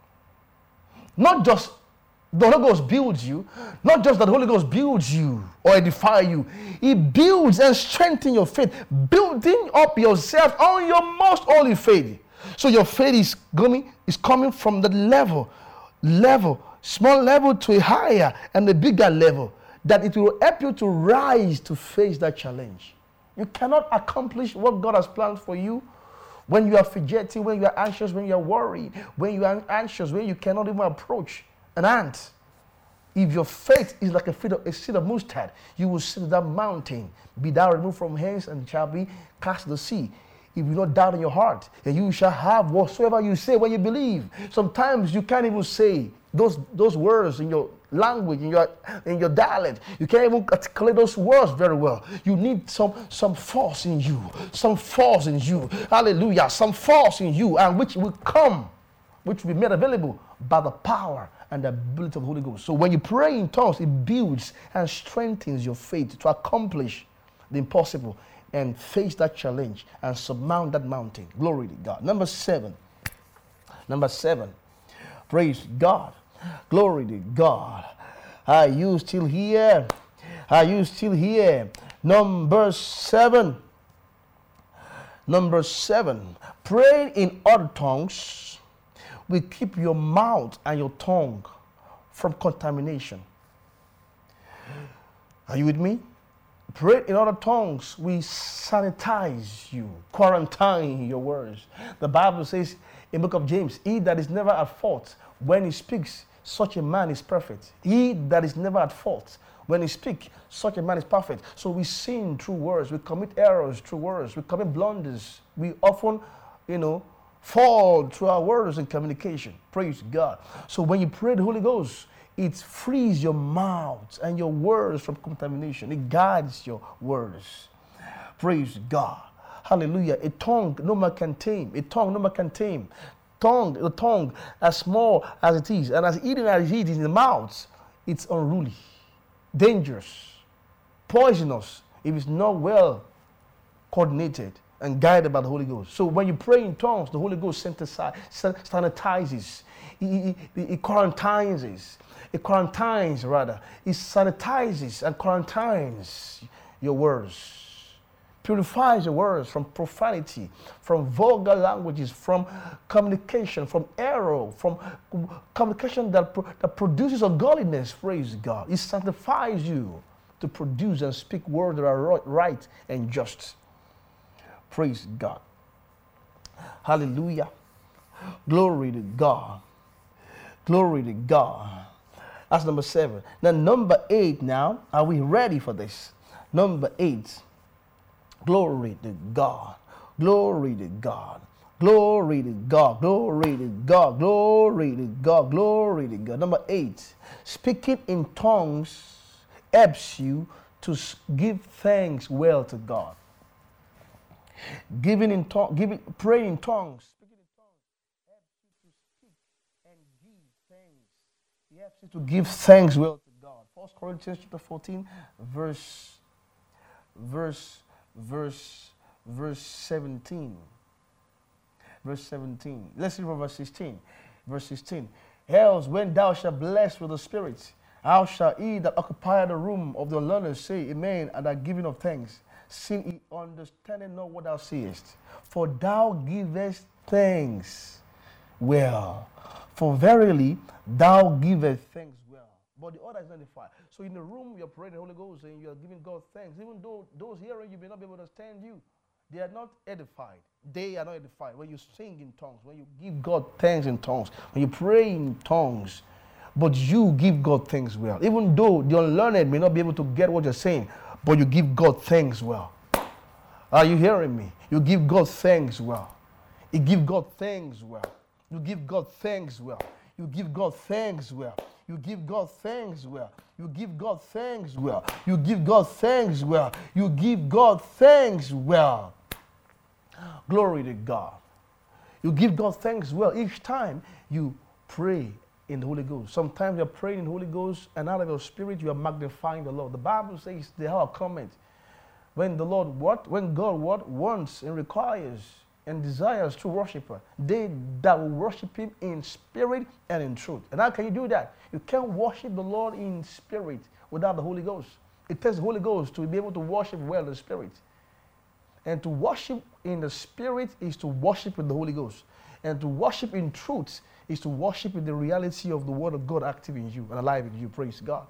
Speaker 4: Not just the Holy Ghost builds you, not just that the Holy Ghost builds you or edify you. He builds and strengthens your faith, building up yourself on your most holy faith. So your faith is coming, is coming from the level, level, small level to a higher and a bigger level, that it will help you to rise to face that challenge. You cannot accomplish what God has planned for you when you are fidgeting, when you are anxious, when you are worried, when you are anxious, when you cannot even approach an ant. If your faith is like a seed of, a seed of mustard, you will say to that mountain, be thou removed from hence and shall be cast to the sea. If you not doubt in your heart, and you shall have whatsoever you say when you believe. Sometimes you can't even say those those words in your language, in your in your dialect. You can't even articulate those words very well. You need some some force in you, some force in you. Hallelujah, some force in you, and which will come, which will be made available by the power and the ability of the Holy Ghost. So when you pray in tongues, it builds and strengthens your faith to accomplish the impossible and face that challenge and surmount that mountain. Glory to God. Number seven. Number seven. Praise God. Glory to God. Are you still here? Are you still here? Number seven. Number seven. Praying in other tongues will keep your mouth and your tongue from contamination. Are you with me? Pray in other tongues, we sanitize you, quarantine your words. The Bible says in the book of James, he that is never at fault when he speaks, such a man is perfect. He that is never at fault when he speaks, such a man is perfect. So we sin through words, we commit errors through words, we commit blunders. We often, you know, fall through our words in communication. Praise God. So when you pray the Holy Ghost, it frees your mouth and your words from contamination. It guides your words. Praise God. Hallelujah. A tongue no man can tame. A tongue no man can tame. Tongue, the tongue, as small as it is, and as eating as it is in the mouth, it's unruly, dangerous, poisonous if it's not well coordinated and guided by the Holy Ghost. So when you pray in tongues, the Holy Ghost sanitizes, it, it, it quarantines, it quarantines rather, it sanitizes and quarantines your words, purifies your words from profanity, from vulgar languages, from communication, from error, from communication that, that produces ungodliness. Praise God. It sanctifies you to produce and speak words that are right and just. Praise God. Hallelujah. Glory to God. Glory to God. That's number seven. Now, number eight now. Are we ready for this? Number eight. Glory to God. Glory to God. Glory to God. Glory to God. Glory to God. Glory to God. Number eight. Speaking in tongues helps you to give thanks well to God. Giving in tongues, giving, praying in tongues, speaking in tongues helps you to speak and give thanks. It helps you to give thanks well to God. First Corinthians chapter fourteen, verse, verse, verse, verse seventeen. Verse seventeen. Let's read from verse sixteen. Verse sixteen. Else, when thou shalt bless with the Spirit, how shall he that occupy the room of the learners say amen at the giving of thanks? Seeing he understanding not what thou sayest. For thou givest thanks well. For verily thou givest thanks well. but the order is not edified. So in the room, you're praying the Holy Ghost and you're giving God thanks. Even though those hearing you may not be able to understand you, they are not edified. They are not edified. When you sing in tongues, when you give God thanks in tongues, when you pray in tongues, but you give God thanks well. Even though the unlearned may not be able to get what you're saying, but you give God thanks well. Are you hearing me? You give God thanks well. You give God thanks well. You give God thanks well. You give God thanks well. You give God thanks well. You give God thanks well. You give God thanks well. You give God thanks well. Glory to God. You give God thanks well each time you pray in the Holy Ghost. Sometimes you're praying in the Holy Ghost and out of your spirit you are magnifying the Lord. The Bible says they have a comment. When the Lord what? When God what? Wants and requires and desires to worship her. They that will worship him in spirit and in truth. And how can you do that? You can't worship the Lord in spirit without the Holy Ghost. It takes the Holy Ghost to be able to worship well the spirit. And to worship in the spirit is to worship with the Holy Ghost. And to worship in truth is to worship in the reality of the word of God active in you and alive in you. Praise God.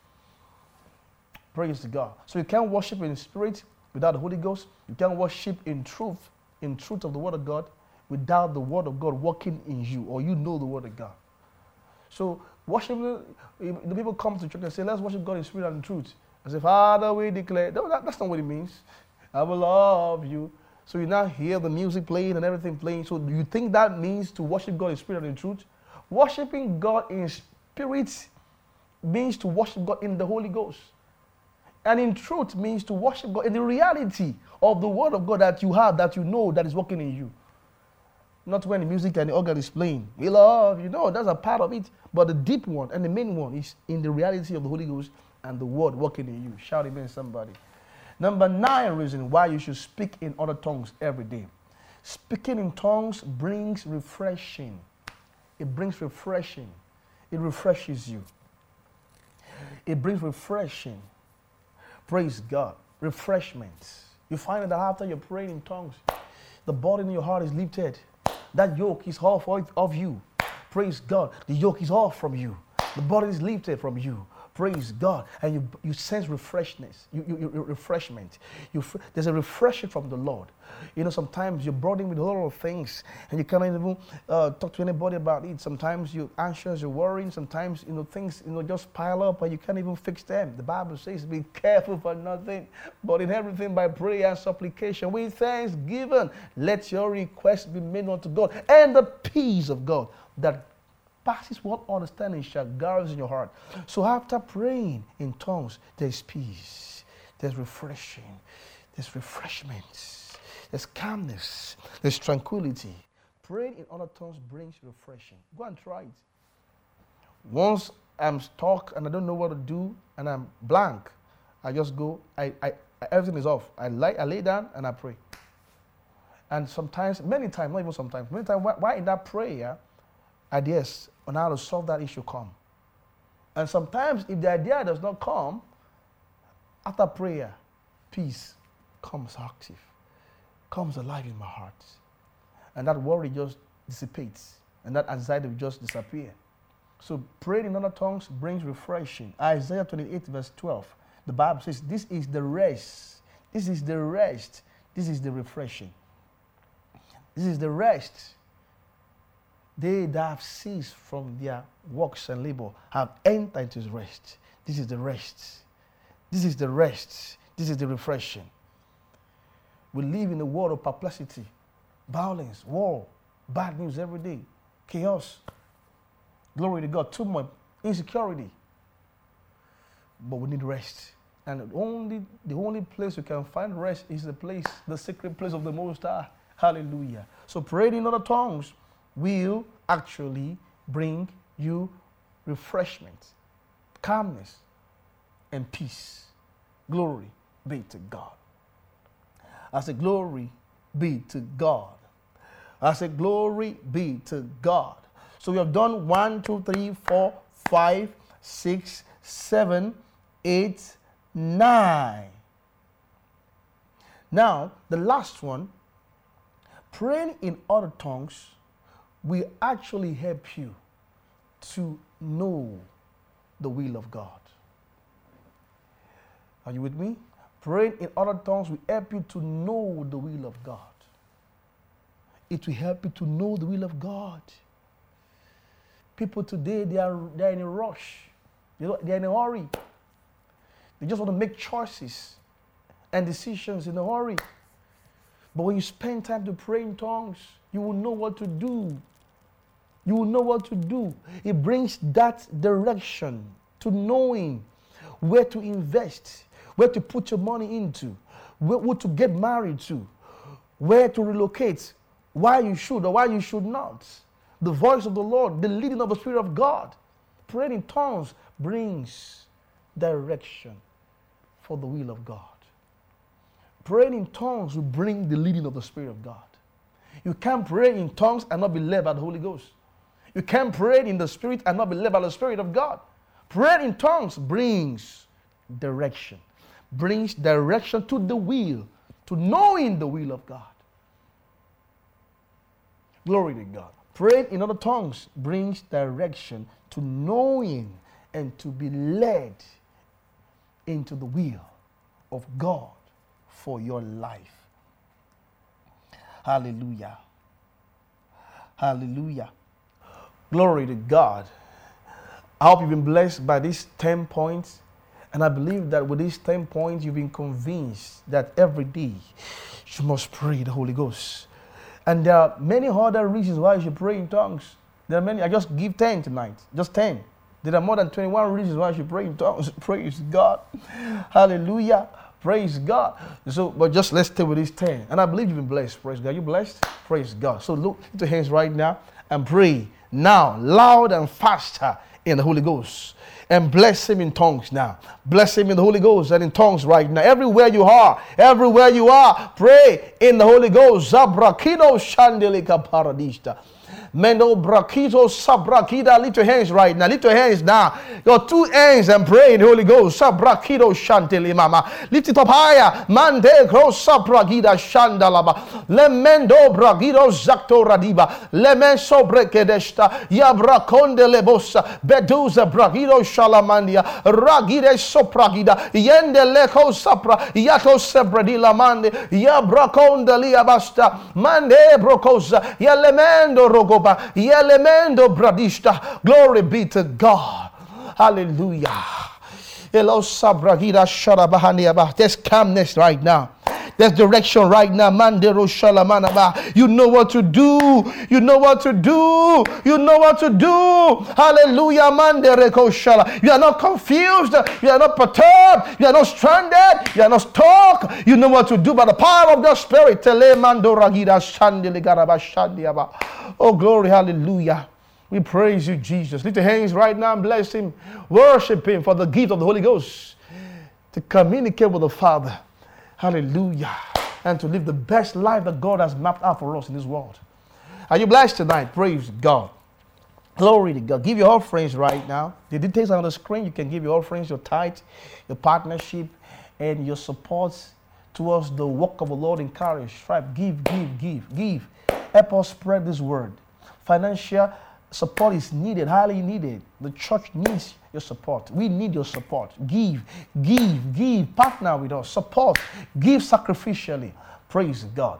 Speaker 4: Praise God. So you can't worship in spirit without the Holy Ghost. You can't worship in truth in truth of the word of God without the word of God working in you, or you know the word of God. So worship, the people come to church and say, let's worship God in spirit and in truth. I say, Father, we declare. No, that, that's not what it means. I will love you. So you now hear the music playing and everything playing. So do you think that means to worship God in spirit and in truth? Worshiping God in spirit means to worship God in the Holy Ghost. And in truth means to worship God in the reality of the word of God that you have, that you know, that is working in you. Not when the music and the organ is playing. We love you. No, that's a part of it. But the deep one and the main one is in the reality of the Holy Ghost and the word working in you. Shout amen, somebody. Number nine reason why you should speak in other tongues every day. Speaking in tongues brings refreshing. It brings refreshing. It refreshes you. It brings refreshing. Praise God. Refreshments. You find that after you're praying in tongues, the burden in your heart is lifted. That yoke is off of you. Praise God. The yoke is off from you. The burden is lifted from you. Praise God. And you, you sense refreshness, you, you, you refreshment. You, there's a refreshing from the Lord. You know, sometimes you're burdened with a lot of things and you cannot even uh, talk to anybody about it. Sometimes you're anxious, you're worrying. Sometimes, you know, things, you know, just pile up and you can't even fix them. The Bible says, be careful for nothing, but in everything by prayer and supplication with thanksgiving, let your requests be made unto God. And the peace of God that passes what understanding shall guard in your heart. So after praying in tongues, there's peace, there's refreshing, there's refreshment, there's calmness, there's tranquility. Praying in other tongues brings refreshing. Go and try it. Once I'm stuck and I don't know what to do and I'm blank, I just go, I, I, everything is off. I lie, I lay down and I pray. And sometimes, many times, not even sometimes, many times, while in that prayer, ideas on how to solve that issue come. And sometimes if the idea does not come, after prayer, peace comes active, comes alive in my heart. And that worry just dissipates. And that anxiety will just disappear. So praying in other tongues brings refreshing. Isaiah twenty-eight verse twelve. The Bible says, this is the rest. This is the rest. This is the refreshing. This is the rest. They that have ceased from their works and labor have entered into his rest. This is the rest. This is the rest. This is the refreshing. We live in a world of perplexity, violence, war, bad news every day, chaos. Glory to God, too much insecurity. But we need rest. And only the only place we can find rest is the place, the secret place of the Most High. Hallelujah. So praying in other tongues will actually bring you refreshment, calmness, and peace. Glory be to God. I say, glory be to God. I say, glory be to God. So we have done one, two, three, four, five, six, seven, eight, nine. Now, the last one, praying in other tongues will actually help you to know the will of God. Are you with me? Praying in other tongues will help you to know the will of God. It will help you to know the will of God. People today, they are, they are in a rush. They are in a hurry. They just want to make choices and decisions in a hurry. But when you spend time to pray in tongues, you will know what to do. You will know what to do. It brings that direction to knowing where to invest, where to put your money into, where, who to get married to, where to relocate, why you should or why you should not. The voice of the Lord, the leading of the Spirit of God. Praying in tongues brings direction for the will of God. Praying in tongues will bring the leading of the Spirit of God. You can't pray in tongues and not be led by the Holy Ghost. You can't pray in the Spirit and not be led by the Spirit of God. Praying in tongues brings direction. Brings direction to the will, to knowing the will of God. Glory to God. Praying in other tongues brings direction to knowing and to be led into the will of God for your life. Hallelujah. Hallelujah. Glory to God. I hope you've been blessed by these ten points. And I believe that with these ten points, you've been convinced that every day you must pray the Holy Ghost. And there are many other reasons why you should pray in tongues. There are many. I just give ten tonight. Just ten. There are more than twenty-one reasons why you should pray in tongues. Praise God. Hallelujah. Praise God. So, but just let's stay with these ten. And I believe you've been blessed. Praise God. You blessed? Praise God. So look into your hands right now and pray now, loud and faster in the Holy Ghost. And bless him in tongues now. Bless him in the Holy Ghost and in tongues right now. Everywhere you are, everywhere you are, pray in the Holy Ghost. Zabrakino shandelika paradista. Mendo brakito sabrakida. Lift your hands right now. Lift your hands now. Your two hands and pray in the Holy Ghost. Sabrakito shanteli mama. Lift it up higher. Mande cross sabrakida shandalaba. Lemendo bragido zakto radiba. Lemen sobrekedesta. Yabrakonde lebosa. Beduza bragido shalamandia. Ragide sopragida. Yende leko sapra. Yato sebradila mande. Yabrakonde liabasta. Mande brokosa. Yalemendo rogo. Yelemendo bradista. Glory be to God. Hallelujah. There's calmness right now. There's direction right now. You know what to do. You know what to do. You know what to do. Hallelujah. You are not confused. You are not perturbed. You are not stranded. You are not stuck. You know what to do by the power of the Spirit. Oh, glory. Hallelujah. We praise you, Jesus. Lift your hands right now and bless him. Worship him for the gift of the Holy Ghost to communicate with the Father. Hallelujah. And to live the best life that God has mapped out for us in this world. Are you blessed tonight? Praise God. Glory to God. Give your offerings right now. The details are on the screen. You can give your offerings, your tithe, your partnership, and your support towards the work of the Lord in Courage. Strive. Give, give, give, give. Help us spread this word. Financial support is needed, highly needed. The church needs your support. We need your support. Give, give, give. Partner with us. Support. Give sacrificially. Praise God.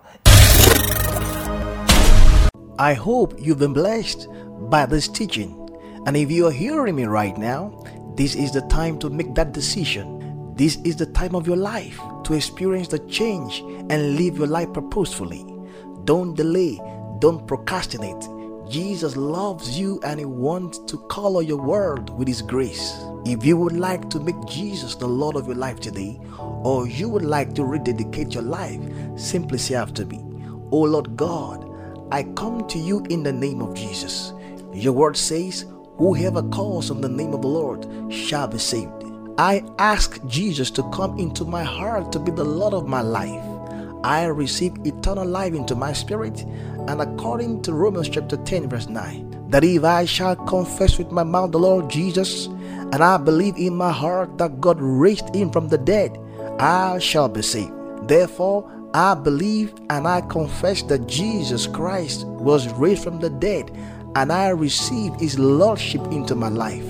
Speaker 1: I hope you've been blessed by this teaching. And if you are hearing me right now, this is the time to make that decision. This is the time of your life to experience the change and live your life purposefully. Don't delay. Don't procrastinate. Jesus loves you and he wants to color your world with his grace. If you would like to make Jesus the Lord of your life today, or you would like to rededicate your life, simply say after me, "Oh Lord God, I come to you in the name of Jesus. Your word says, whoever calls on the name of the Lord shall be saved. I ask Jesus to come into my heart to be the Lord of my life. I receive eternal life into my spirit, and according to Romans chapter ten verse nine, that if I shall confess with my mouth the Lord Jesus, and I believe in my heart that God raised him from the dead, I shall be saved. Therefore, I believe and I confess that Jesus Christ was raised from the dead, and I receive his lordship into my life.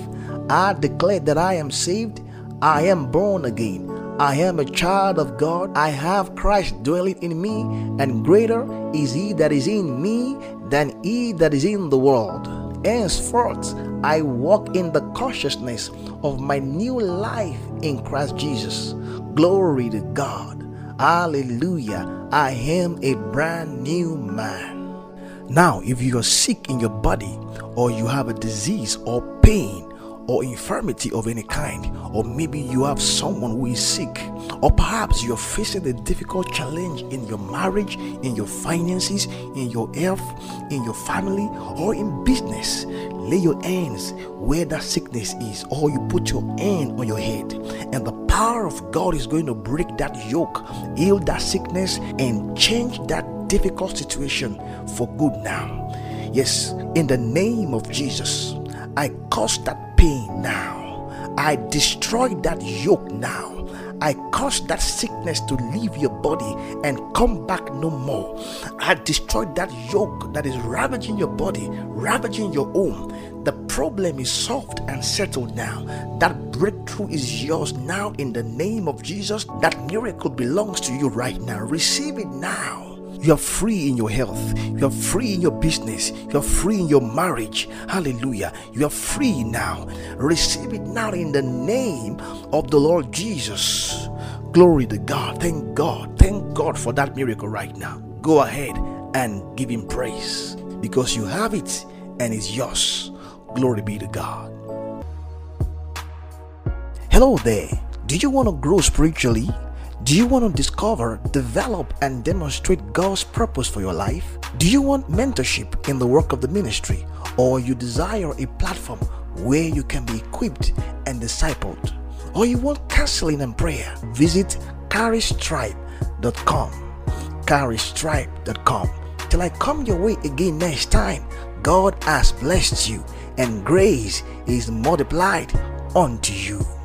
Speaker 1: I declare that I am saved, I am born again, I am a child of God, I have Christ dwelling in me, and greater is he that is in me than he that is in the world. Henceforth, I walk in the consciousness of my new life in Christ Jesus. Glory to God. Hallelujah. I am a brand new man. Now, if you are sick in your body, or you have a disease or pain or infirmity of any kind, or maybe you have someone who is sick, or perhaps you're facing a difficult challenge in your marriage, in your finances, in your health, in your family, or in business, lay your hands where that sickness is, or you put your hand on your head, and the power of God is going to break that yoke, heal that sickness, and change that difficult situation for good now. Yes, in the name of Jesus, I cause that pain now. I destroy that yoke now. I cause that sickness to leave your body and come back no more. I destroy that yoke that is ravaging your body, ravaging your home. The problem is solved and settled now. That breakthrough is yours now in the name of Jesus. That miracle belongs to you right now. Receive it now. You are free in your health. You are free in your business. You are free in your marriage. Hallelujah. You are free now. Receive it now in the name of the Lord Jesus. Glory to God. Thank God. Thank God for that miracle right now. Go ahead and give him praise, because you have it and it's yours. Glory be to God. Hello there. Do you want to grow spiritually? Do you want to discover, develop, and demonstrate God's purpose for your life? Do you want mentorship in the work of the ministry? Or you desire a platform where you can be equipped and discipled? Or you want counseling and prayer? Visit charis tribe dot com. charis tribe dot com. Till I come your way again next time, God has blessed you and grace is multiplied unto you.